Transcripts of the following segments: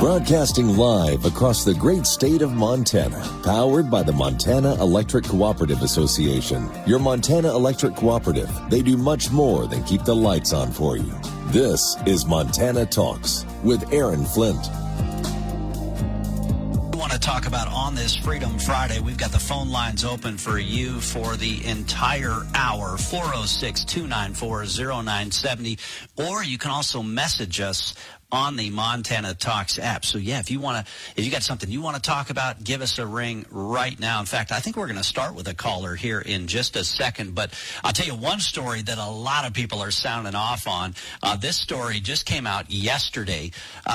Broadcasting live across the great state of Montana, powered by the Montana Electric Cooperative Association. Your Montana Electric Cooperative, they do much more than keep the lights on for you. This is Montana Talks with Aaron Flint. To talk about on this Freedom Friday. We've got the phone lines open for you for the entire hour, 406-294-0970, or you can also message us on the Montana Talks app. So yeah, if you got something you want to talk about, give us a ring right now. In fact, I think we're going to start with a caller here in just a second, but I'll tell you one story that a lot of people are sounding off on. This story just came out yesterday.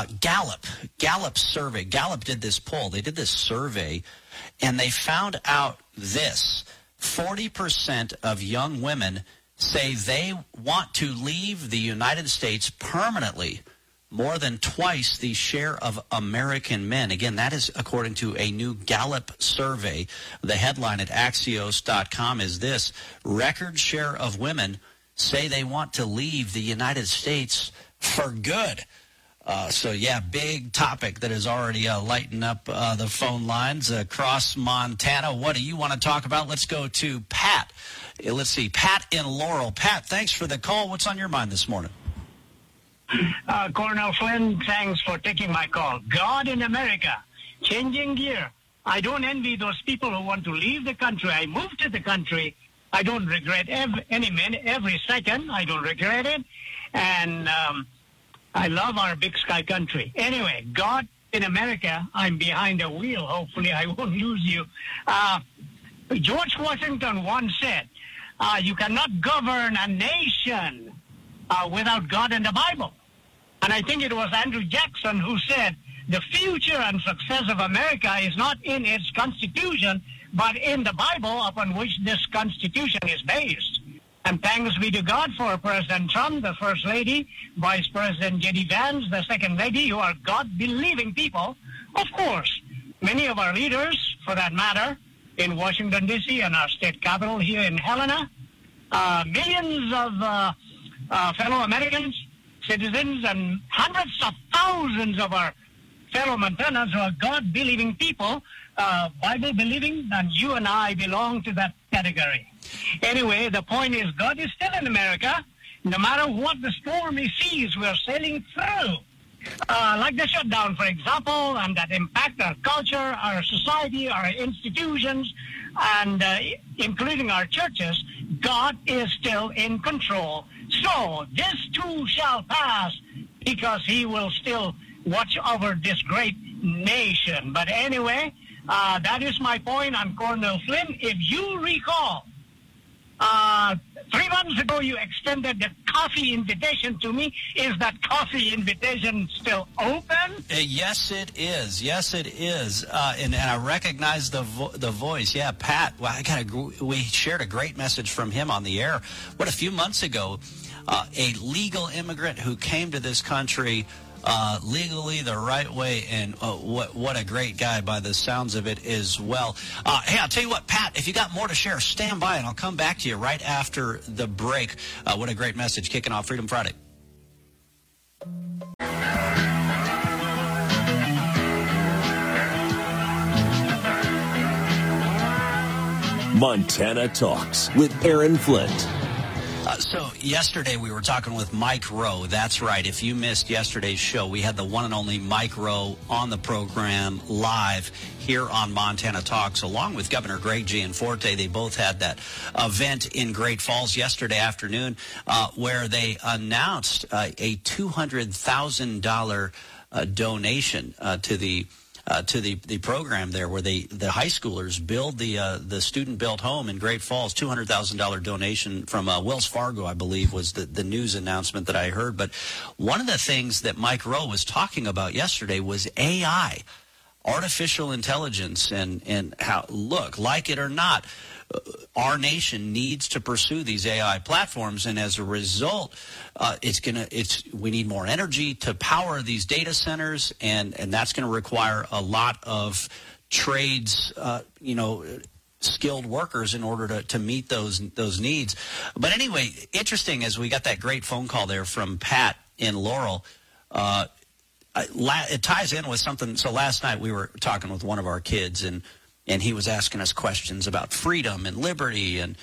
Gallup survey. Gallup did this poll. They did this survey, and they found out this. 40% of young women say they want to leave the United States permanently, more than twice the share of American men. Again, that is according to a new Gallup survey. The headline at Axios.com is this: record share of women say they want to leave the United States for good. So, yeah, big topic that is already lighting up the phone lines across Montana. What do you want to talk about? Let's go to Pat. Let's see, Pat in Laurel. Pat, thanks for the call. What's on your mind this morning? Colonel Flynn, thanks for taking my call. God in America, changing gear. I don't envy those people who want to leave the country. I moved to the country. I don't regret every second. I don't regret it. And I love our big sky country. Anyway, God in America, I'm behind the wheel. Hopefully I won't lose you. George Washington once said, you cannot govern a nation without God and the Bible. And I think it was Andrew Jackson who said, the future and success of America is not in its Constitution, but in the Bible upon which this Constitution is based. And thanks be to God for President Trump, the First Lady, Vice President J.D. Vance, the Second Lady, who are God-believing people. Of course, many of our leaders, for that matter, in Washington, D.C. and our state capital here in Helena, millions of fellow Americans, citizens, and hundreds of thousands of our fellow Montanans who are God-believing people, Bible-believing, and you and I belong to that category. Anyway, the point is God is still in America. No matter what the stormy seas we're sailing through, like the shutdown, for example, and that impact our culture, our society, our institutions, and including our churches, God is still in control. So this too shall pass, because he will still watch over this great nation. But anyway, that is my point. I'm Colonel Flynn. If you recall, 3 months ago you extended the coffee invitation to me. Is that coffee invitation still open? Yes, it is. Yes, it is. And I recognize the voice. Yeah, Pat. Well, we shared a great message from him on the air. A few months ago, a legal immigrant who came to this country legally the right way, and what a great guy by the sounds of it as well. Hey, I'll tell you what, Pat, if you got more to share, stand by and I'll come back to you right after the break. What a great message kicking off Freedom Friday. Montana Talks with Aaron Flint. So yesterday we were talking with Mike Rowe. That's right. If you missed yesterday's show, we had the one and only Mike Rowe on the program live here on Montana Talks, along with Governor Greg Gianforte. They both had that event in Great Falls yesterday afternoon where they announced a $200,000 donation to the program there, where the high schoolers build the student-built home in Great Falls. $200,000 donation from Wells Fargo, I believe, was the news announcement that I heard. But one of the things that Mike Rowe was talking about yesterday was AI, artificial intelligence, and how, look, like it or not, our nation needs to pursue these AI platforms, and as a result, we need more energy to power these data centers, and that's going to require a lot of trades, skilled workers in order to meet those needs. But anyway, interesting, as we got that great phone call there from Pat in Laurel. it ties in with something. So last night we were talking with one of our kids, and he was asking us questions about freedom and liberty, and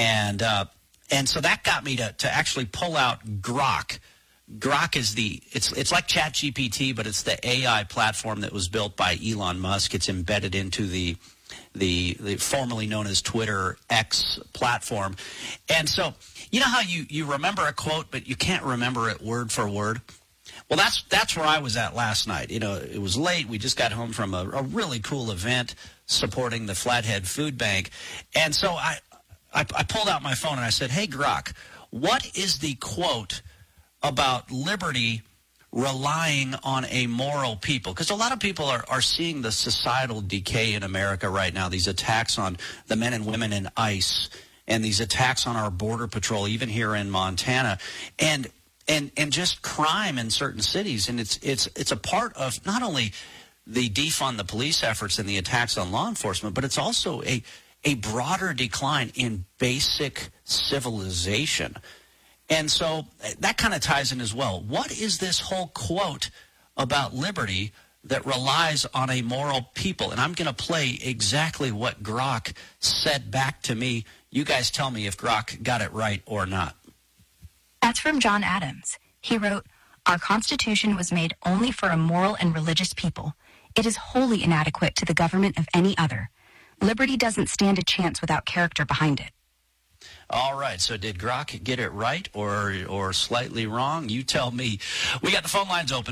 so that got me to actually pull out Grok. Grok is it's like ChatGPT, but it's the AI platform that was built by Elon Musk. It's embedded into the formerly known as Twitter X platform. And so, you know how you remember a quote, but you can't remember it word for word? Well, that's where I was at last night. You know, it was late. We just got home from a really cool event supporting the Flathead Food Bank. And so I pulled out my phone and I said, hey, Grok, what is the quote about liberty relying on a moral people? Because a lot of people are seeing the societal decay in America right now, these attacks on the men and women in ICE and these attacks on our Border Patrol, even here in Montana, and just crime in certain cities. And it's a part of not only the defund the police efforts and the attacks on law enforcement, but it's also a broader decline in basic civilization. And so that kind of ties in as well. What is this whole quote about liberty that relies on a moral people? And I'm going to play exactly what Grok said back to me. You guys tell me if Grok got it right or not. That's from John Adams. He wrote, "Our Constitution was made only for a moral and religious people. It is wholly inadequate to the government of any other. Liberty doesn't stand a chance without character behind it." All right, so did Grok get it right or slightly wrong? You tell me. We got the phone lines open,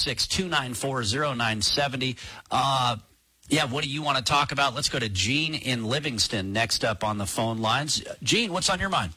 406-294-0970. Yeah, what do you want to talk about? Let's go to Gene in Livingston next up on the phone lines. Gene, what's on your mind?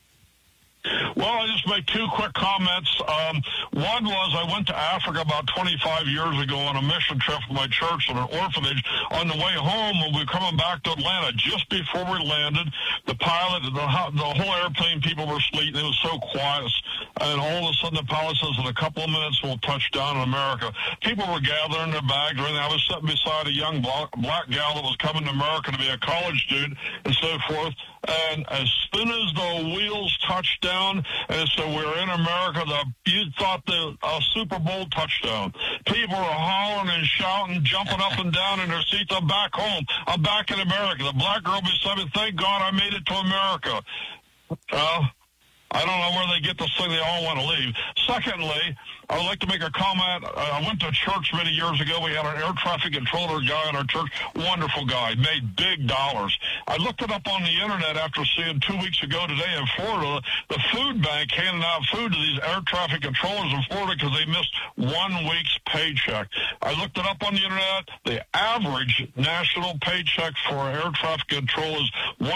Well, I just make two quick comments. One was I went to Africa about 25 years ago on a mission trip with my church and an orphanage. On the way home, when we were coming back to Atlanta, just before we landed, the pilot, the whole airplane, people were asleep. It was so quiet. And all of a sudden, the pilot says, in a couple of minutes, we'll touch down in America. People were gathering their bags. I was sitting beside a young black gal that was coming to America to be a college student and so forth. And as soon as the wheels touched down, and so we're in America, you thought the Super Bowl touchdown. People were hollering and shouting, jumping up and down in their seats. I'm back home. I'm back in America. The black girl beside me, thank God I made it to America. I don't know where they get this thing. They all want to leave. Secondly, I would like to make a comment. I went to church many years ago. We had an air traffic controller guy in our church. Wonderful guy. Made big dollars. I looked it up on the internet after seeing 2 weeks ago today in Florida, the food bank handing out food to these air traffic controllers in Florida because they missed 1 week's paycheck. I looked it up on the internet. The average national paycheck for air traffic control is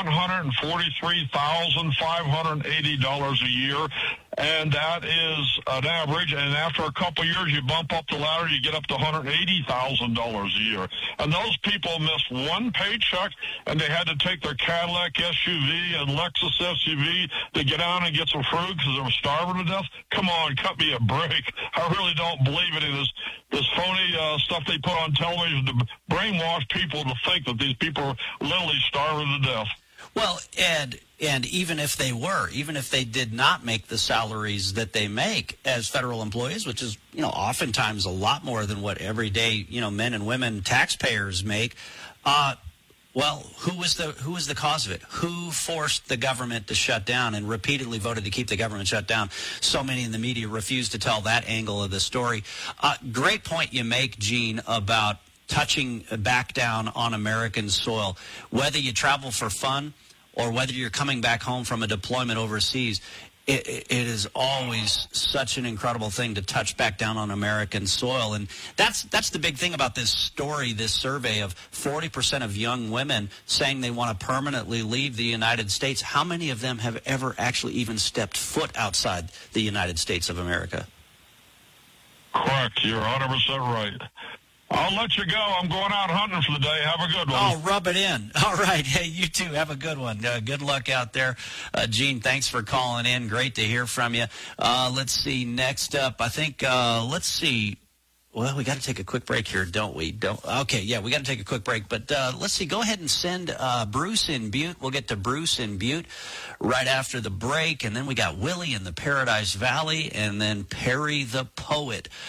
$143,580 a year. And that is an average. And after a couple of years, you bump up the ladder, you get up to $180,000 a year. And those people missed one paycheck, and they had to take their Cadillac SUV and Lexus SUV to get out and get some fruit because they were starving to death. Come on, cut me a break. I really don't believe any of this phony stuff they put on television to brainwash people to think that these people are literally starving to death. Well, and even if they did not make the salaries that they make as federal employees, which is, oftentimes a lot more than what everyday, men and women taxpayers make, well, who was the cause of it? Who forced the government to shut down and repeatedly voted to keep the government shut down? So many in the media refuse to tell that angle of the story. Great point you make, Gene, about touching back down on American soil. Whether you travel for fun or whether you're coming back home from a deployment overseas, it is always such an incredible thing to touch back down on American soil. And that's the big thing about this story, this survey of 40% of young women saying they want to permanently leave the United States. How many of them have ever actually even stepped foot outside the United States of America? Correct. You're 100% right. I'll let you go. I'm going out hunting for the day. Have a good one. Oh, rub it in. All right. Hey, you too. Have a good one. Good luck out there. Gene, thanks for calling in. Great to hear from you. Let's see. Next up, I think, let's see. Well, we got to take a quick break here, don't we? Okay, yeah, we got to take a quick break. But let's see. Go ahead and send Bruce in Butte. We'll get to Bruce in Butte right after the break. And then we got Willie in the Paradise Valley and then Perry the Poet.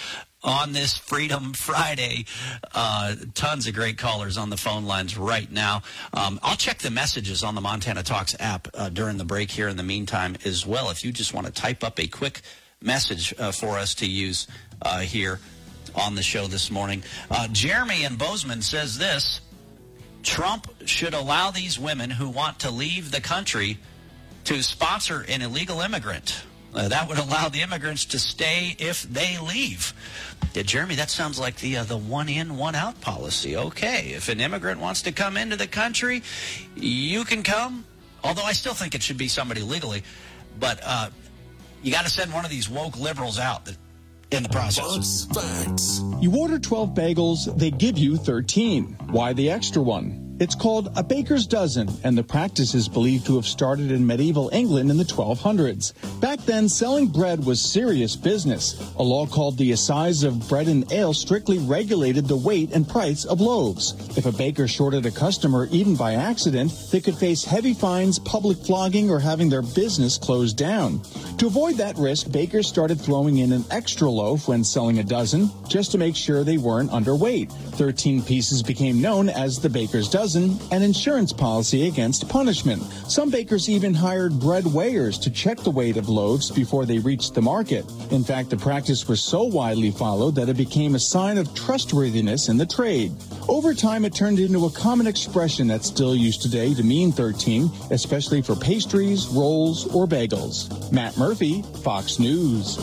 on this Freedom Friday. Tons of great callers on the phone lines right now. I'll check the messages on the Montana Talks app during the break here in the meantime as well. If you just want to type up a quick message for us to use here on the show this morning. Jeremy in Bozeman says this: Trump should allow these women who want to leave the country to sponsor an illegal immigrant. That would allow the immigrants to stay if they leave. Yeah, Jeremy, that sounds like the one in, one out policy. Okay, if an immigrant wants to come into the country, you can come. Although I still think it should be somebody legally. But you got to send one of these woke liberals out in the process. Facts. You order 12 bagels, they give you 13. Why the extra one? It's called a baker's dozen, and the practice is believed to have started in medieval England in the 1200s. Back then, selling bread was serious business. A law called the Assize of Bread and Ale strictly regulated the weight and price of loaves. If a baker shorted a customer, even by accident, they could face heavy fines, public flogging, or having their business closed down. To avoid that risk, bakers started throwing in an extra loaf when selling a dozen, just to make sure they weren't underweight. 13 pieces became known as the baker's dozen, an insurance policy against punishment. Some bakers even hired bread weighers to check the weight of loaves before they reached the market. In fact, the practice was so widely followed that it became a sign of trustworthiness in the trade. Over time, it turned into a common expression that's still used today to mean 13, especially for pastries, rolls, or bagels. Matt Murphy, Fox News.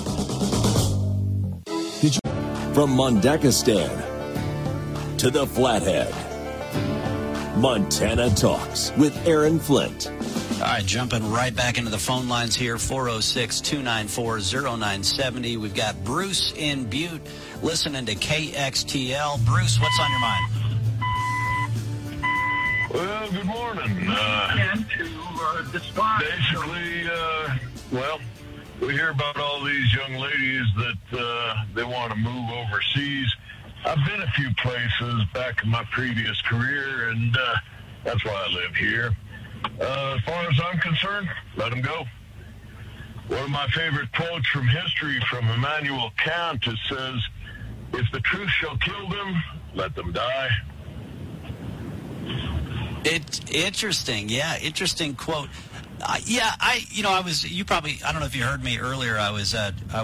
From Mondakistan to the Flathead, Montana Talks with Aaron Flint. All right, jumping right back into the phone lines here, 406-294-0970. We've got Bruce in Butte listening to KXTL. Bruce, what's on your mind? Well, good morning. Basically, we hear about all these young ladies that they want to move overseas. I've been a few places back in my previous career, and that's why I live here. As far as I'm concerned, let them go. One of my favorite quotes from history from Immanuel Kant, it says, "If the truth shall kill them, let them die." It's interesting. Yeah, interesting quote. I don't know if you heard me earlier. I was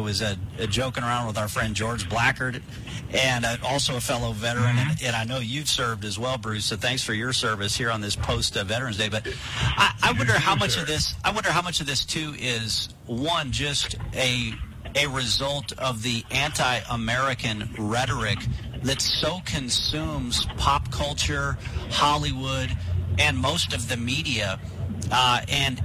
joking around with our friend George Blackard, and also a fellow veteran, and I know you've served as well, Bruce. So thanks for your service here on this post Veterans Day. But I wonder how much of this. I wonder how much of this too is one just a result of the anti-American rhetoric that so consumes pop culture, Hollywood, and most of the media. And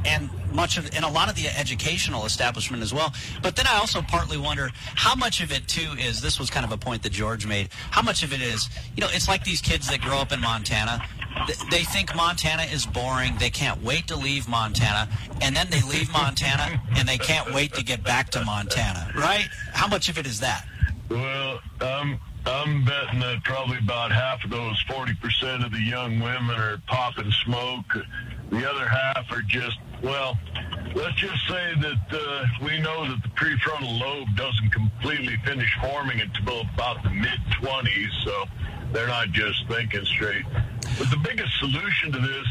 a lot of the educational establishment as well. But then I also partly wonder how much of it too is, this was kind of a point that George made, how much of it is, it's like these kids that grow up in Montana. They think Montana is boring. They can't wait to leave Montana. And then they leave Montana and they can't wait to get back to Montana, right? How much of it is that? Well, I'm betting that probably about half of those 40% of the young women are popping smoke. The other half are just, let's just say that we know that the prefrontal lobe doesn't completely finish forming until about the mid-20s, so they're not just thinking straight. But the biggest solution to this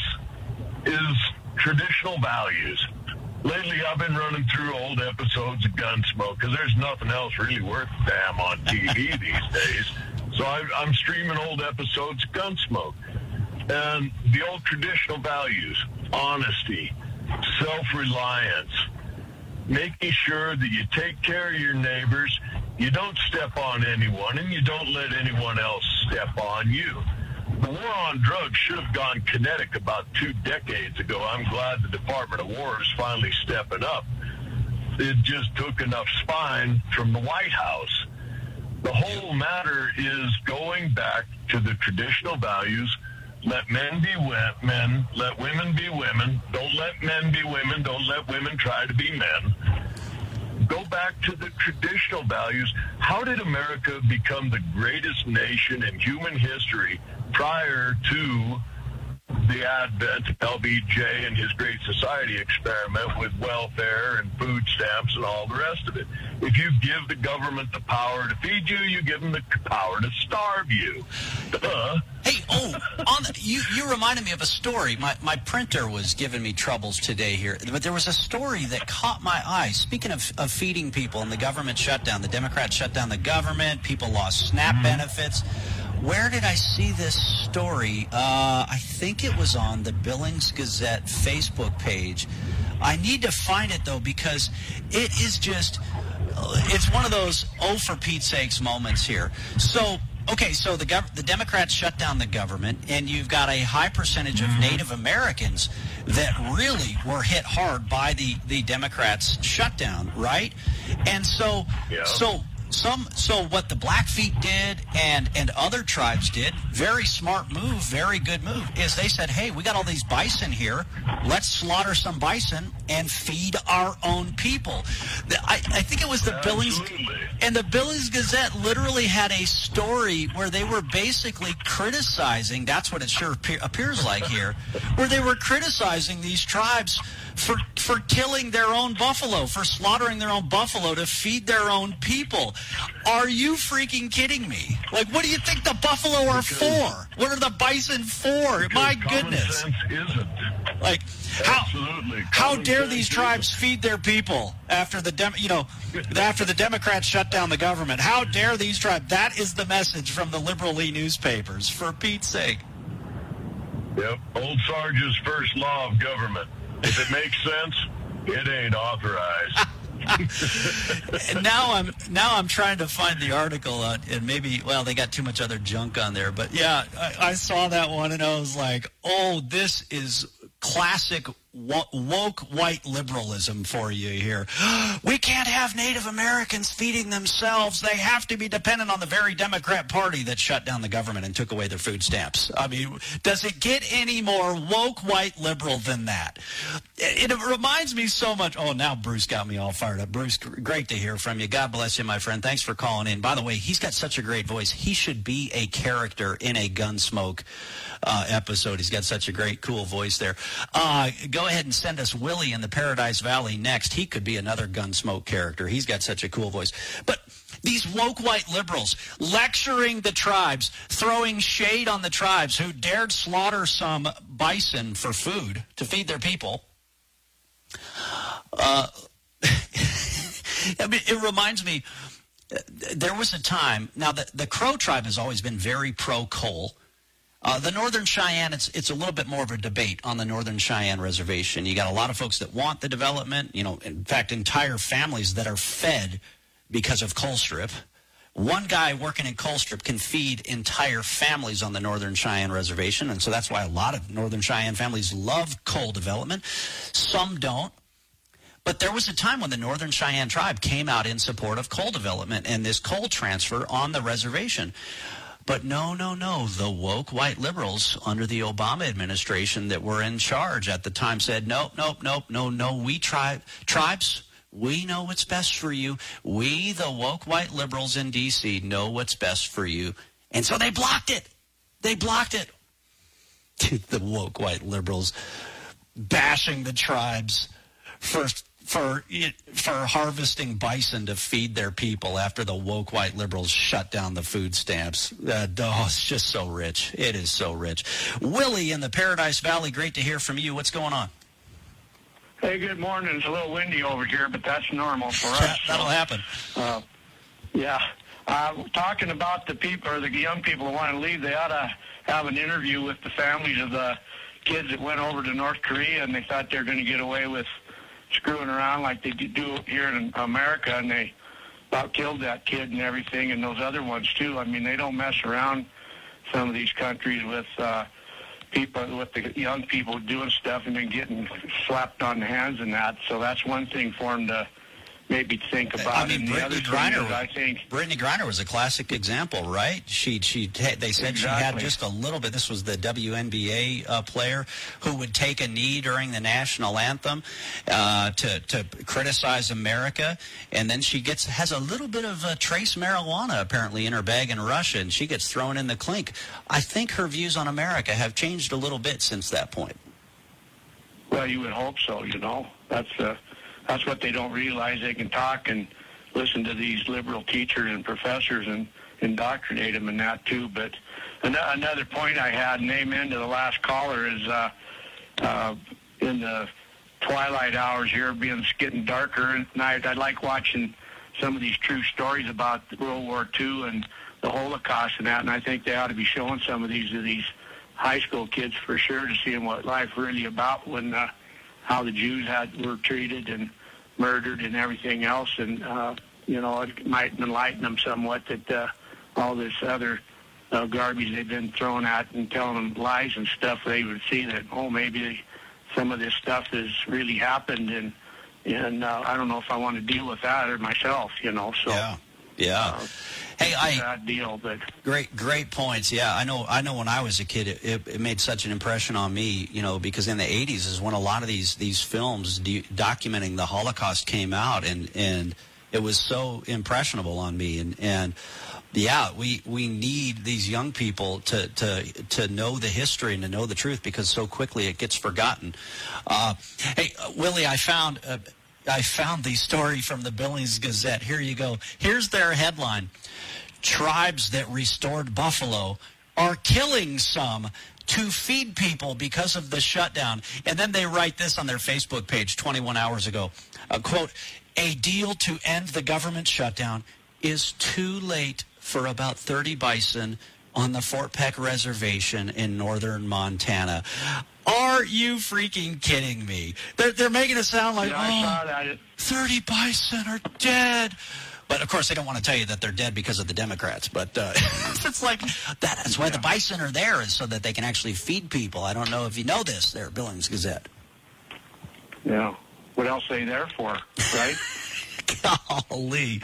is traditional values. Lately, I've been running through old episodes of Gunsmoke because there's nothing else really worth a damn on TV these days. So I'm streaming old episodes of Gunsmoke. And the old traditional values, honesty, self-reliance, making sure that you take care of your neighbors, you don't step on anyone, and you don't let anyone else step on you. The war on drugs should have gone kinetic about 2 decades ago. I'm glad the Department of War is finally stepping up. It just took enough spine from the White House. The whole matter is going back to the traditional values. Let men be men, let women be women. Don't let men be women. Don't let women try to be men. Go back to the traditional values. How did America become the greatest nation in human history prior to the advent of LBJ and his Great Society experiment with welfare and food stamps and all the rest of it. If you give the government the power to feed you, you give them the power to starve you. Hey, you reminded me of a story. My printer was giving me troubles today here, but there was a story that caught my eye. Speaking of feeding people and the government shutdown, the Democrats shut down the government, people lost SNAP benefits. Where did I see this story? I think it was on the Billings Gazette Facebook page. I need to find it, though, because it is just, it's one of those, oh, for Pete's sakes moments here. So the Democrats shut down the government, and you've got a high percentage of Native Americans that really were hit hard by the Democrats' shutdown, right? And so what the Blackfeet did and other tribes did, very smart move, very good move, is they said, hey, we got all these bison here. Let's slaughter some bison and feed our own people. I think it was the Billings, and the Billings Gazette literally had a story where they were basically criticizing, that's what it sure appears like here, where they were criticizing these tribes for killing their own buffalo, for slaughtering their own buffalo to feed their own people. Are you freaking kidding me? Like, what do you think the buffalo are for? What are the bison for? My goodness. Common sense isn't. Like, how dare these tribes feed their people after the Democrats shut down the government? How dare these tribes? That is the message from the liberal newspapers, for Pete's sake. Yep. Old Sarge's first law of government. If it makes sense, it ain't authorized. And now I'm trying to find the article, and maybe, well, they got too much other junk on there. But yeah, I saw that one, and I was like, oh, this is classic woke white liberalism for you here. We can't have Native Americans feeding themselves. They have to be dependent on the very Democrat Party that shut down the government and took away their food stamps. I mean, does it get any more woke white liberal than that? It reminds me so much. Oh, now Bruce got me all fired up. Bruce, great to hear from you. God bless you, my friend. Thanks for calling in. By the way, he's got such a great voice. He should be a character in a Gunsmoke episode. He's got such a great, cool voice there. Go ahead and send us Willie in the Paradise Valley next. He could be another Gunsmoke character. He's got such a cool voice. But these woke white liberals lecturing the tribes, throwing shade on the tribes who dared slaughter some bison for food to feed their people. I mean, it reminds me, there was a time, now the Crow tribe has always been very pro-coal. The Northern Cheyenne, it's a little bit more of a debate on the Northern Cheyenne Reservation. You got a lot of folks that want the development, in fact, entire families that are fed because of Colstrip. One guy working in Colstrip can feed entire families on the Northern Cheyenne Reservation, and so that's why a lot of Northern Cheyenne families love coal development. Some don't. But there was a time when the Northern Cheyenne tribe came out in support of coal development and this coal transfer on the reservation. But no, the woke white liberals under the Obama administration that were in charge at the time said, no, we tribes, we know what's best for you. We, the woke white liberals in D.C., know what's best for you. And so they blocked it. The woke white liberals bashing the tribes for harvesting bison to feed their people after the woke white liberals shut down the food stamps. It's just so rich. It is so rich. Willie in the Paradise Valley, great to hear from you. What's going on? Hey, good morning. It's a little windy over here, but that's normal for us. That'll happen. Talking about the people or the young people who want to leave, they ought to have an interview with the families of the kids that went over to North Korea and they thought they were going to get away with screwing around like they do here in America, and they about killed that kid and everything, and those other ones too. I mean, they don't mess around, some of these countries, with people, with the young people doing stuff and then getting slapped on the hands and that. So that's one thing for them to maybe think about. Brittany Griner was a classic example, right? They said she had just a little bit. This was the WNBA player who would take a knee during the national anthem to criticize America, and then she has a little bit of trace marijuana apparently in her bag in Russia, and she gets thrown in the clink. I think her views on America have changed a little bit since that point. Well, you would hope so. That's what they don't realize. They can talk and listen to these liberal teachers and professors and indoctrinate them in that too. But another point I had, and amen to the last caller, is in the twilight hours here, it's getting darker at night. I like watching some of these true stories about World War II and the Holocaust and that, and I think they ought to be showing some of these to these high school kids for sure, to see what life really about when how the Jews were treated and murdered and everything else, and it might enlighten them somewhat that all this other garbage they've been thrown at and telling them lies and stuff, they would see that, maybe some of this stuff has really happened, and I don't know if I want to deal with that or myself, so. Yeah. Hey, bad deal, but great points. Yeah, I know. When I was a kid, it made such an impression on me, because in the '80s is when a lot of these films documenting the Holocaust came out, and it was so impressionable on me. And yeah, we need these young people to know the history and to know the truth, because so quickly it gets forgotten. Hey, Willie, I found the story from the Billings Gazette. Here you go. Here's their headline. Tribes that restored buffalo are killing some to feed people because of the shutdown. And then they write this on their Facebook page 21 hours ago. Quote, a deal to end the government shutdown is too late for about 30 bison on the Fort Peck Reservation in northern Montana. Are you freaking kidding me? They're making it sound like, I saw that. 30 bison are dead. But, of course, they don't want to tell you that they're dead because of the Democrats. But it's like that's why the bison are there, is so that they can actually feed people. I don't know if you know this there, Billings Gazette. Yeah. What else are they there for, right? Golly.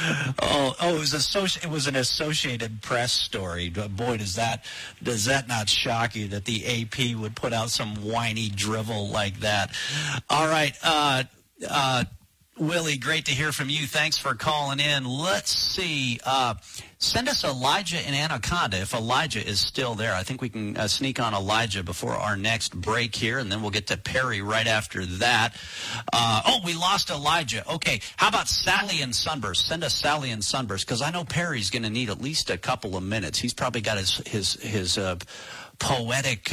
It was an Associated Press story. Boy, does that not shock you that the AP would put out some whiny drivel like that. All right. Willie, great to hear from you. Thanks for calling in. Let's see. Send us Elijah in Anaconda if Elijah is still there. I think we can sneak on Elijah before our next break here, and then we'll get to Perry right after that. We lost Elijah. Okay, how about Sally in Sunburst? Send us Sally in Sunburst, because I know Perry's going to need at least a couple of minutes. He's probably got his poetic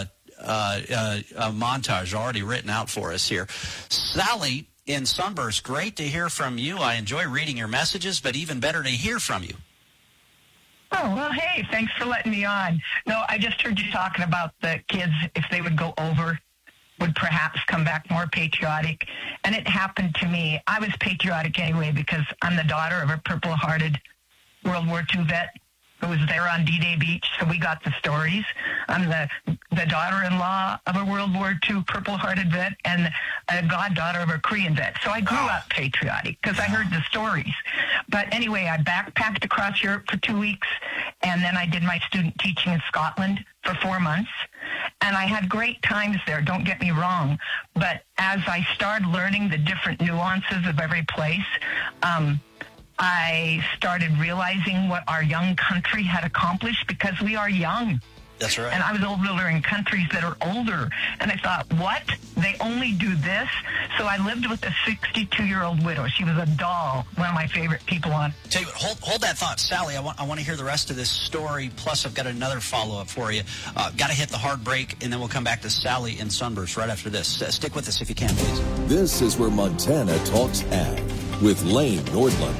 montage already written out for us here. Sally in Sunburst, great to hear from you. I enjoy reading your messages, but even better to hear from you. Oh, well, hey, thanks for letting me on. No, I just heard you talking about the kids, if they would go over, would perhaps come back more patriotic. And it happened to me. I was patriotic anyway because I'm the daughter of a Purple-Hearted World War II vet who was there on D-Day Beach, so we got the stories. I'm the daughter-in-law of a World War II Purple-Hearted vet and a goddaughter of a Korean vet. So I grew up patriotic because I heard the stories. But anyway, I backpacked across Europe for 2 weeks, and then I did my student teaching in Scotland for 4 months. And I had great times there, don't get me wrong. But as I started learning the different nuances of every place, I started realizing what our young country had accomplished because we are young. That's right. And I was older in countries that are older. And I thought, what? They only do this? So I lived with a 62-year-old widow. She was a doll, one of my favorite people on. Tell you what, hold that thought, Sally. I want to hear the rest of this story. Plus, I've got another follow-up for you. Got to hit the hard break, and then we'll come back to Sally in Sunburst right after this. Stick with us if you can, please. This is where Montana Talks Ag with Lane Nordlund.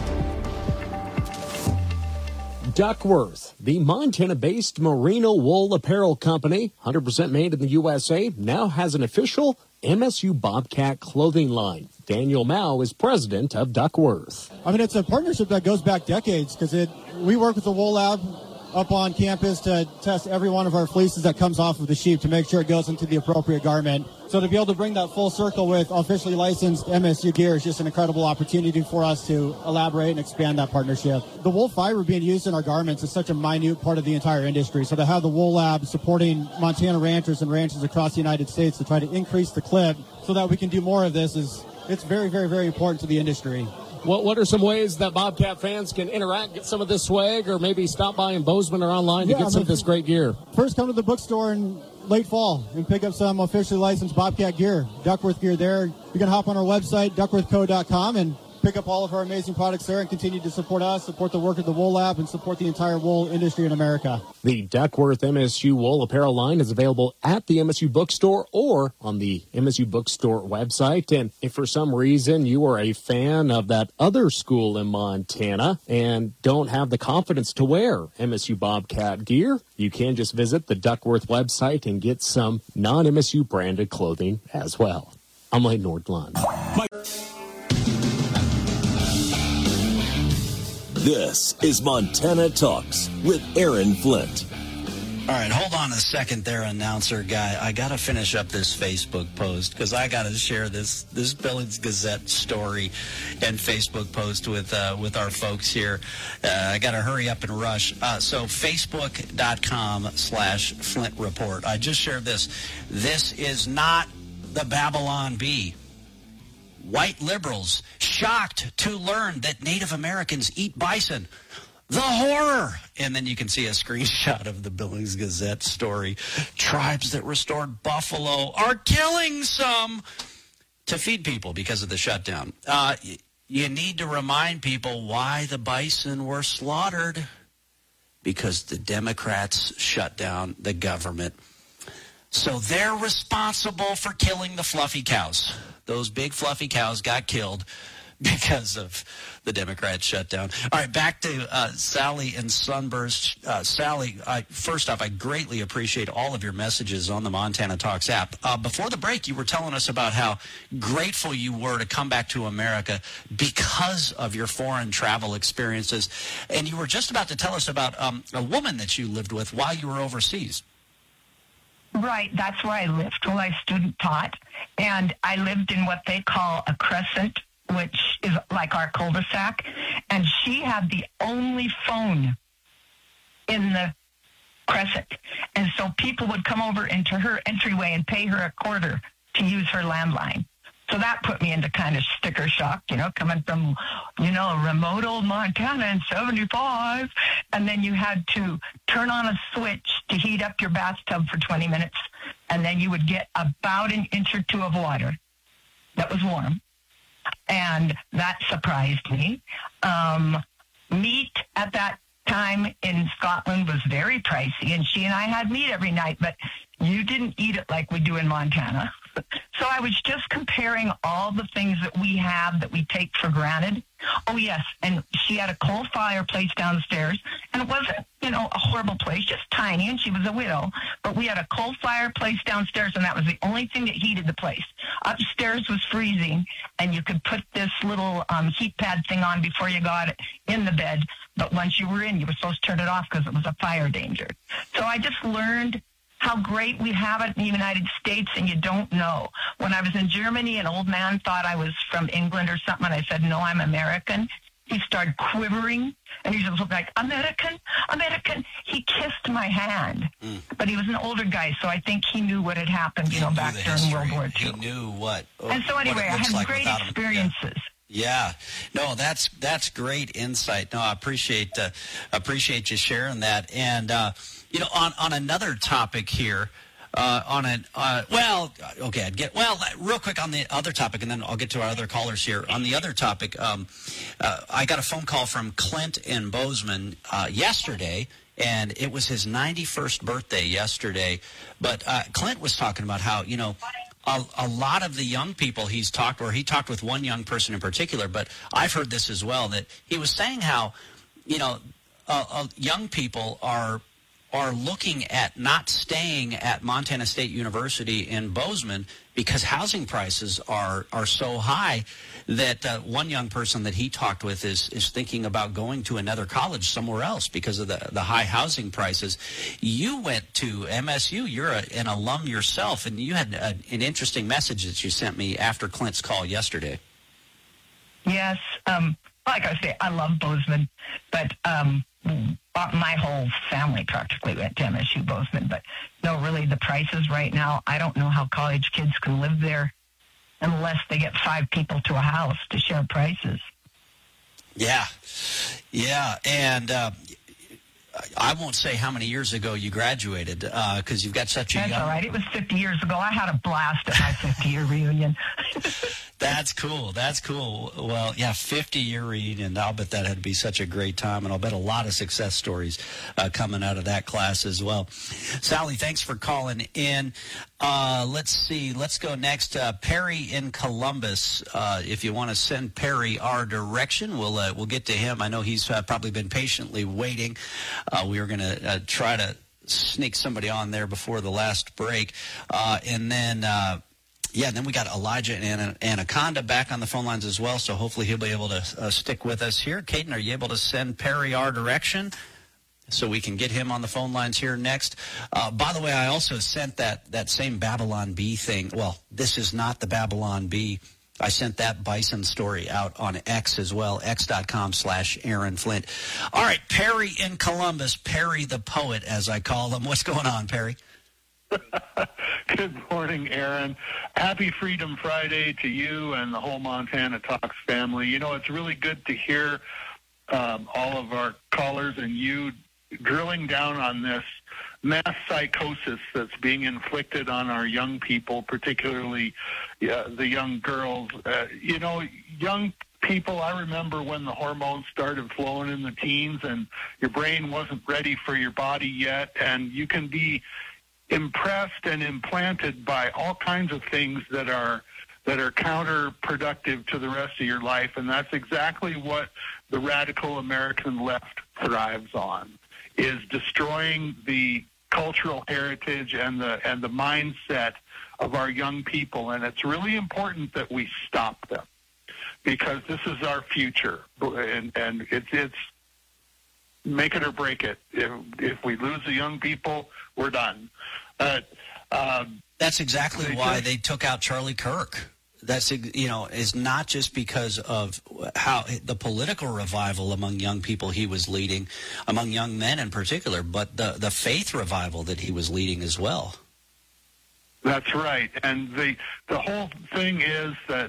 Duckworth, the Montana-based merino wool apparel company, 100% made in the USA, now has an official MSU Bobcat clothing line. Daniel Mao is president of Duckworth. I mean, it's a partnership that goes back decades because we work with the Wool Lab up on campus to test every one of our fleeces that comes off of the sheep to make sure it goes into the appropriate garment. So to be able to bring that full circle with officially licensed MSU gear is just an incredible opportunity for us to elaborate and expand that partnership. The wool fiber being used in our garments is such a minute part of the entire industry. So to have the Wool Lab supporting Montana ranchers and ranches across the United States to try to increase the clip so that we can do more of this it's very, very, very important to the industry. What are some ways that Bobcat fans can interact, get some of this swag, or maybe stop by in Bozeman or online to get some of this great gear? First, come to the bookstore in late fall and pick up some officially licensed Bobcat gear, Duckworth gear there. You can hop on our website, duckworthco.com, and pick up all of our amazing products there and continue to support us, support the work of the Wool Lab, and support the entire wool industry in America. The Duckworth MSU wool apparel line is available at the MSU bookstore or on the MSU bookstore website. And if for some reason you are a fan of that other school in Montana and don't have the confidence to wear MSU Bobcat gear, you can just visit the Duckworth website and get some non-MSU branded clothing as well. I'm Lane Nordlund. This is Montana Talks with Aaron Flint. All right, hold on a second there, announcer guy. I got to finish up this Facebook post because I got to share this Billings Gazette story and Facebook post with our folks here. I got to hurry up and rush. So Facebook.com/Flint Report. I just shared this. This is not the Babylon Bee. White liberals shocked to learn that Native Americans eat bison. The horror! And then you can see a screenshot of the Billings Gazette story. Tribes that restored buffalo are killing some to feed people because of the shutdown. You need to remind people why the bison were slaughtered. Because the Democrats shut down the government. So they're responsible for killing the fluffy cows. Those big fluffy cows got killed because of the Democrat shutdown. All right, back to Sally and Sunburst. Sally, first off, I greatly appreciate all of your messages on the Montana Talks app. Before the break, you were telling us about how grateful you were to come back to America because of your foreign travel experiences. And you were just about to tell us about a woman that you lived with while you were overseas. Right, that's where I lived while I student taught. And I lived in what they call a crescent, which is like our cul-de-sac. And she had the only phone in the crescent. And so people would come over into her entryway and pay her $0.25 to use her landline. So that put me into kind of sticker shock, coming from, remote old Montana in 75. And then you had to turn on a switch to heat up your bathtub for 20 minutes. And then you would get about an inch or two of water that was warm. And that surprised me. Meat at that time in Scotland was very pricey. And she and I had meat every night, but you didn't eat it like we do in Montana. So I was just comparing all the things that we have that we take for granted. Oh, yes, and she had a coal fireplace downstairs, and it wasn't, a horrible place, just tiny, and she was a widow. But we had a coal fireplace downstairs, and that was the only thing that heated the place. Upstairs was freezing, and you could put this little heat pad thing on before you got in the bed. But once you were in, you were supposed to turn it off because it was a fire danger. So I just learned how great we have it in the United States, and you don't know. When I was in Germany, an old man thought I was from England or something, and I said, no, I'm American. He started quivering, and he just looked like, American, American. He kissed my hand, but he was an older guy, so I think he knew what had happened, back during World War II. He knew what. And so anyway, I had great experiences. Yeah. No, that's great insight. No, I appreciate you sharing that. And on another topic here, real quick on the other topic, and then I'll get to our other callers here. On the other topic, I got a phone call from Clint in Bozeman yesterday, and it was his 91st birthday yesterday. But Clint was talking about how, a lot of the young people he talked with one young person in particular, but I've heard this as well, that he was saying how, young people are are looking at not staying at Montana State University in Bozeman because housing prices are so high that one young person that he talked with is thinking about going to another college somewhere else because of the high housing prices. You went to MSU. You're an alum yourself, and you had an interesting message that you sent me after Clint's call yesterday. Yes. Like I say, I love Bozeman, but my whole family practically went to MSU Bozeman. But no, really, the prices right now, I don't know how college kids can live there unless they get 5 people to a house to share prices. Yeah, and I won't say how many years ago you graduated because you've got such a That's young... all right. It was 50 years ago. I had a blast at my 50-year reunion. That's cool. Well, yeah, 50-year reunion. I'll bet that had to be such a great time, and I'll bet a lot of success stories coming out of that class as well. Sally, thanks for calling in. Let's see. Let's go next. Perry in Columbus. If you want to send Perry our direction, we'll get to him. I know he's probably been patiently waiting. We were going to try to sneak somebody on there before the last break, and then. And then we got Elijah and Anaconda back on the phone lines as well, so hopefully he'll be able to stick with us here. Caden, are you able to send Perry our direction so we can get him on the phone lines here next? By the way, I also sent that same Babylon Bee thing. Well, this is not the Babylon Bee. I sent that bison story out on X as well, x.com/Aaron Flint. All right, Perry in Columbus, Perry the poet, as I call him. What's going on, Perry? Good morning, Aaron. Happy Freedom Friday to you and the whole Montana Talks family. You know, it's really good to hear all of our callers and you drilling down on this mass psychosis that's being inflicted on our young people, particularly the young girls. Young people, I remember when the hormones started flowing in the teens and your brain wasn't ready for your body yet, and you can be impressed and implanted by all kinds of things that are counterproductive to the rest of your life, and that's exactly what the radical American left thrives on, is destroying the cultural heritage and the mindset of our young people. And it's really important that we stop them because this is our future, and it's make it or break it. If we lose the young people, we're done. That's exactly why they took out Charlie Kirk. That's, is not just because of how the political revival among young people he was leading, among young men in particular, but the faith revival that he was leading as well. That's right. And the whole thing is that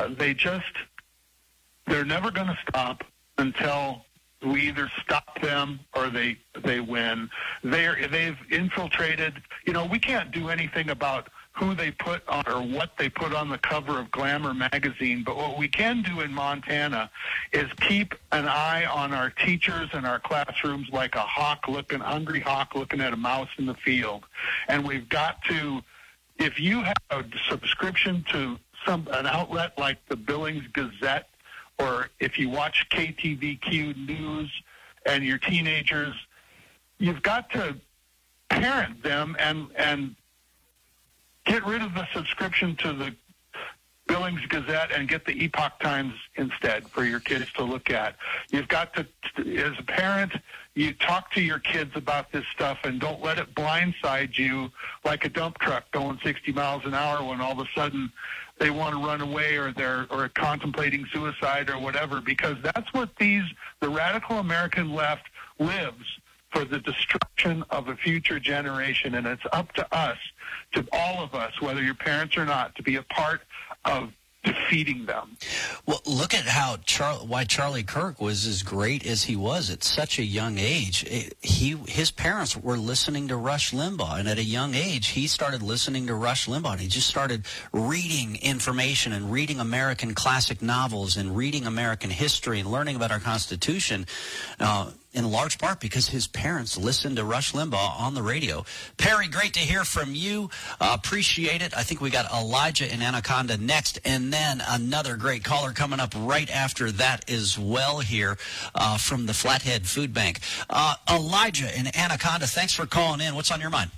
they're never going to stop until we either stop them or they win. They've infiltrated. We can't do anything about who they put on or what they put on the cover of Glamour magazine, but what we can do in Montana is keep an eye on our teachers and our classrooms like a hungry hawk looking at a mouse in the field. And we've got to, if you have a subscription to an outlet like the Billings Gazette, or if you watch KTVQ News and your teenagers, you've got to parent them and get rid of the subscription to the Billings Gazette and get the Epoch Times instead for your kids to look at. You've got to, as a parent, you talk to your kids about this stuff and don't let it blindside you like a dump truck going 60 miles an hour when all of a sudden they want to run away or they're contemplating suicide or whatever, because that's what the radical American left lives for, the destruction of a future generation. And it's up to us, to all of us, whether you're parents or not, to be a part of defeating them. Well, look at how why Charlie Kirk was as great as he was at such a young age. His parents were listening to Rush Limbaugh, and at a young age, he started listening to Rush Limbaugh, and he just started reading information and reading American classic novels and reading American history and learning about our Constitution. in large part because his parents listened to Rush Limbaugh on the radio. Perry, great to hear from you. Appreciate it. I think we got Elijah in Anaconda next, and then another great caller coming up right after that as well here from the Flathead Food Bank. Elijah in Anaconda, thanks for calling in. What's on your mind?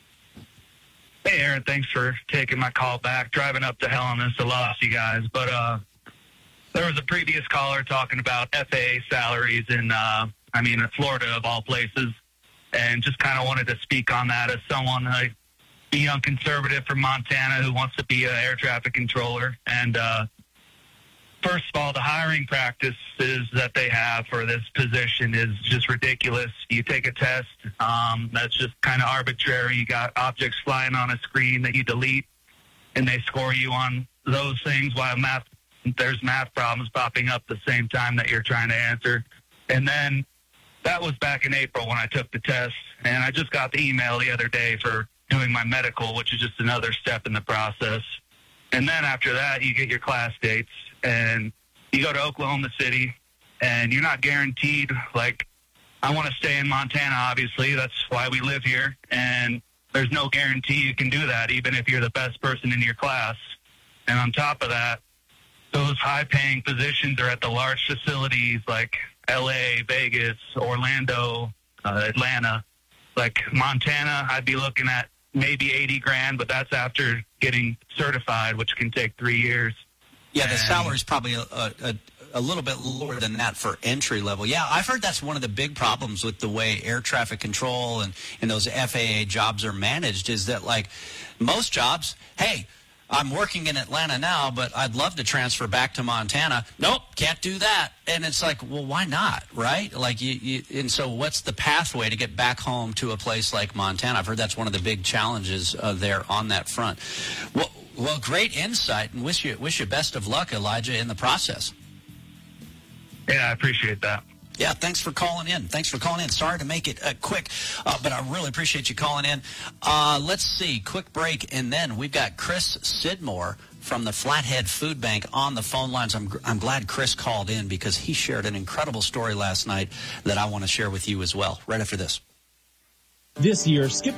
Hey, Aaron, thanks for taking my call back. Driving up to Helena, so lost you guys. But there was a previous caller talking about FAA salaries in Florida of all places, and just kind of wanted to speak on that as someone, a young conservative from Montana who wants to be an air traffic controller. And first of all, the hiring practices that they have for this position is just ridiculous. You take a test, that's just kind of arbitrary. You got objects flying on a screen that you delete, and they score you on those things while there's math problems popping up the same time that you're trying to answer. And then that was back in April when I took the test, and I just got the email the other day for doing my medical, which is just another step in the process. And then after that, you get your class dates, and you go to Oklahoma City, and you're not guaranteed, like, I want to stay in Montana, obviously. That's why we live here. And there's no guarantee you can do that, even if you're the best person in your class. And on top of that, those high-paying positions are at the large facilities like L.A., Vegas, Orlando, Atlanta. Like Montana, I'd be looking at maybe $80,000, but that's after getting certified, which can take 3 years. Yeah, the salary's probably a little bit lower than that for entry level. Yeah, I've heard that's one of the big problems with the way air traffic control and those FAA jobs are managed is that, like, most jobs, hey, I'm working in Atlanta now, but I'd love to transfer back to Montana. Nope, can't do that. And it's like, well, why not, right? Like, and so what's the pathway to get back home to a place like Montana? I've heard that's one of the big challenges there on that front. Well, great insight, and wish you best of luck, Elijah, in the process. Yeah, I appreciate that. Yeah, thanks for calling in. Sorry to make it quick, but I really appreciate you calling in. Let's see, quick break, and then we've got Chris Sidmore from the Flathead Food Bank on the phone lines. I'm glad Chris called in because he shared an incredible story last night that I want to share with you as well, right after this. This year, Skip...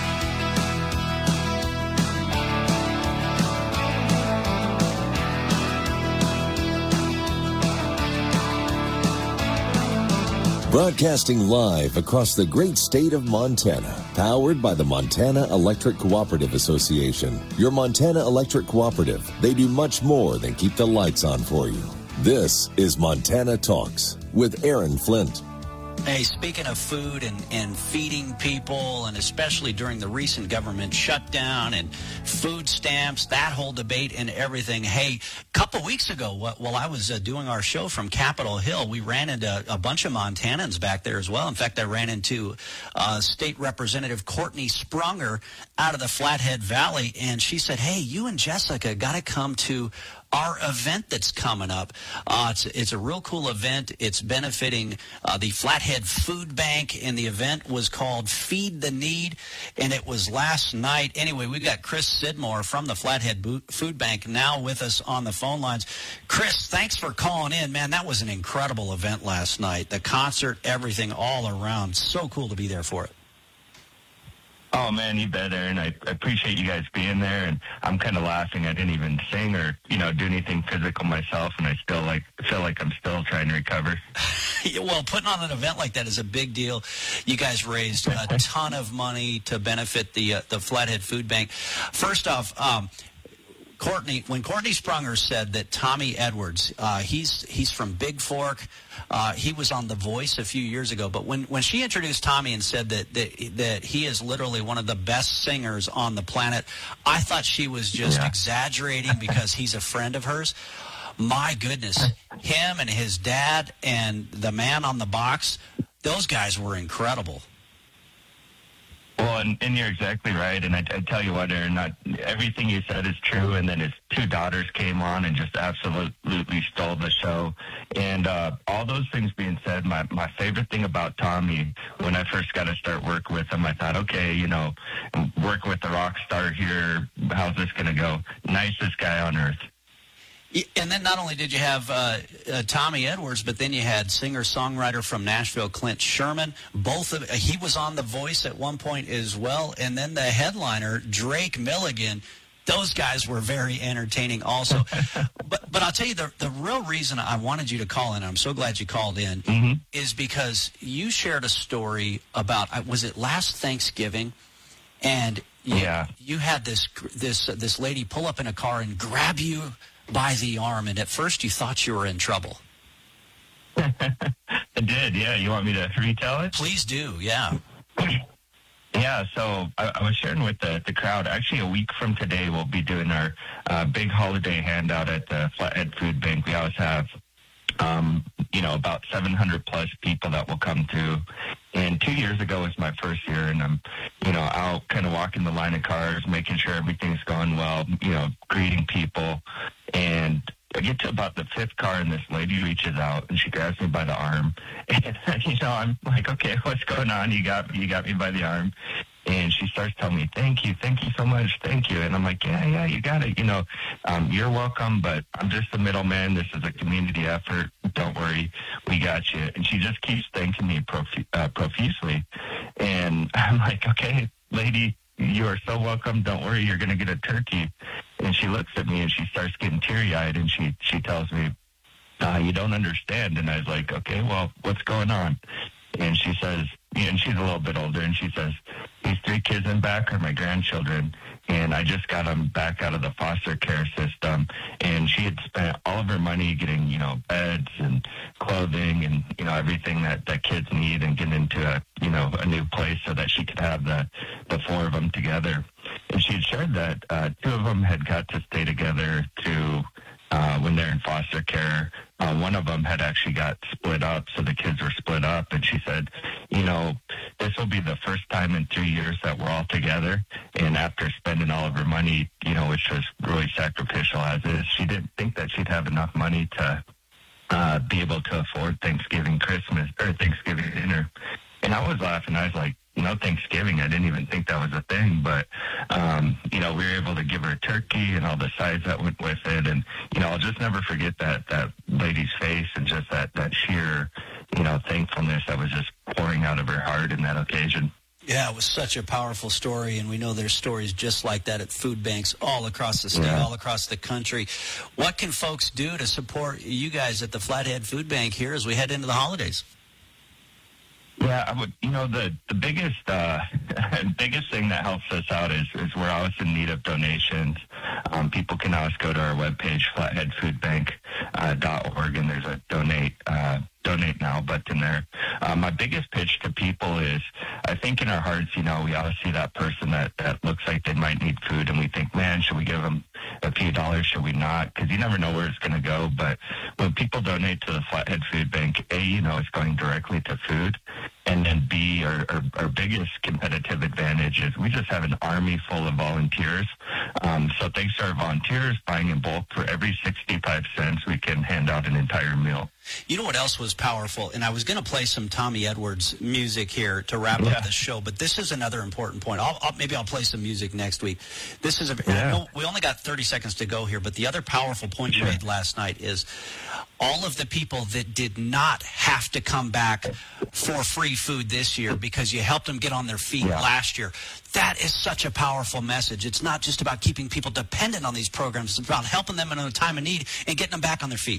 Broadcasting live across the great state of Montana, powered by the Montana Electric Cooperative Association. Your Montana Electric Cooperative, they do much more than keep the lights on for you. This is Montana Talks with Aaron Flint. Hey, speaking of food and feeding people, and especially during the recent government shutdown and food stamps, that whole debate and everything. Hey, a couple weeks ago, while I was doing our show from Capitol Hill, we ran into a bunch of Montanans back there as well. In fact, I ran into State Representative Courtney Sprunger out of the Flathead Valley, and she said, hey, you and Jessica got to come to our event that's coming up. It's a real cool event. It's benefiting the Flathead Food Bank, and the event was called Feed the Need, and it was last night. Anyway, we've got Chris Sidmore from the Flathead Food Bank now with us on the phone lines. Chris, thanks for calling in. Man, that was an incredible event last night. The concert, everything all around. So cool to be there for it. Oh, man, you bet, Aaron. I appreciate you guys being there, and I'm kind of laughing. I didn't even sing or, do anything physical myself, and I still feel like I'm still trying to recover. Well, putting on an event like that is a big deal. You guys raised a ton of money to benefit the Flathead Food Bank. First off, when Courtney Sprunger said that Tommy Edwards, he's from Big Fork, he was on The Voice a few years ago, but when she introduced Tommy and said that he is literally one of the best singers on the planet, I thought she was just exaggerating because he's a friend of hers. My goodness, him and his dad and the man on the box, those guys were incredible. Well, and you're exactly right. And I tell you what, Aaron, not everything you said is true. And then his two daughters came on and just absolutely stole the show. And all those things being said, my favorite thing about Tommy, when I first got to start work with him, I thought, okay, work with the rock star here. How's this going to go? Nicest guy on earth. And then not only did you have Tommy Edwards, but then you had singer-songwriter from Nashville, Clint Sherman. He was on The Voice at one point as well. And then the headliner, Drake Milligan. Those guys were very entertaining also. But I'll tell you, the real reason I wanted you to call in, and I'm so glad you called in, is because you shared a story about, was it last Thanksgiving? And you had this lady pull up in a car and grab you by the arm, and at first you thought you were in trouble. I did, yeah. You want me to retell it? Please do, yeah. Yeah, so I was sharing with the crowd. Actually, a week from today, we'll be doing our big holiday handout at the Flathead Food Bank. We always have, about 700-plus people that will come through. And 2 years ago was my first year, and I'm, out kind of walking the line of cars, making sure everything's going well, greeting people. And I get to about the fifth car, and this lady reaches out, and she grabs me by the arm. And, I'm like, okay, what's going on? You got me by the arm. And she starts telling me, thank you so much, thank you. And I'm like, yeah, you got it. You're welcome, but I'm just the middleman. This is a community effort. Don't worry, we got you. And she just keeps thanking me profusely. And I'm like, okay, lady, you are so welcome. Don't worry, you're going to get a turkey. And she looks at me and she starts getting teary-eyed, and she tells me, you don't understand. And I was like, okay, well, what's going on? And she says, and she's a little bit older, and she says, these 3 kids in back are my grandchildren, and I just got them back out of the foster care system. And she had spent all of her money getting, beds and clothing and, everything that kids need, and getting into a new place so that she could have the 4 of them together. And she had shared that 2 of them had got to stay together when they're in foster care. One of them had actually got split up, so the kids were split up. And she said, this will be the first time in 3 years that we're all together. And after spending all of her money, which was really sacrificial as is, she didn't think that she'd have enough money to be able to afford Thanksgiving dinner. And I was laughing. I was like, Thanksgiving, I didn't even think that was a thing, but, we were able to give her a turkey and all the sides that went with it. And, I'll just never forget that lady's face, and just that sheer, thankfulness that was just pouring out of her heart in that occasion. Yeah, it was such a powerful story, and we know there's stories just like that at food banks all across the state, all across the country. What can folks do to support you guys at the Flathead Food Bank here as we head into the holidays? Yeah, I would. The biggest thing that helps us out is we're always in need of donations. People can always go to our webpage, flatheadfoodbank.org, and there's a donate now button there. My biggest pitch to people is, I think in our hearts, we always see that person that looks like they might need food, and we think, man, should we give them a few dollars? Should we not? Because you never know where it's going to go. But when people donate to the Flathead Food Bank, A, it's going directly to food. And then B, our biggest competitive advantage is we just have an army full of volunteers. So thanks to our volunteers buying in bulk, for every 65 cents, we can hand out an entire meal. You know what else was powerful? And I was going to play some Tommy Edwards music here to wrap up the show, but this is another important point. Maybe I'll play some music next week. This is we only got 30 seconds to go here, but the other powerful point you made last night is all of the people that did not have to come back for free food this year because you helped them get on their feet last year. That is such a powerful message. It's not just about keeping people dependent on these programs. It's about helping them in a time of need and getting them back on their feet.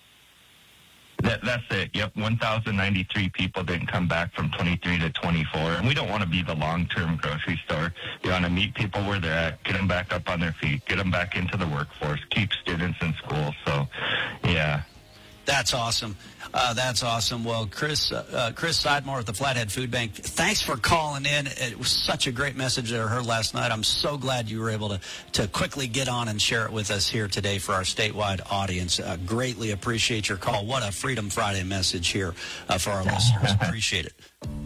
That's it. Yep, 1,093 people didn't come back from 23 to 24. And we don't want to be the long-term grocery store. We want to meet people where they're at, get them back up on their feet, get them back into the workforce, keep students in school. So, yeah. That's awesome. That's awesome. Well, Chris Sidemore at the Flathead Food Bank, thanks for calling in. It was such a great message that I heard last night. I'm so glad you were able to quickly get on and share it with us here today for our statewide audience. Greatly appreciate your call. What a Freedom Friday message here for our listeners. Appreciate it.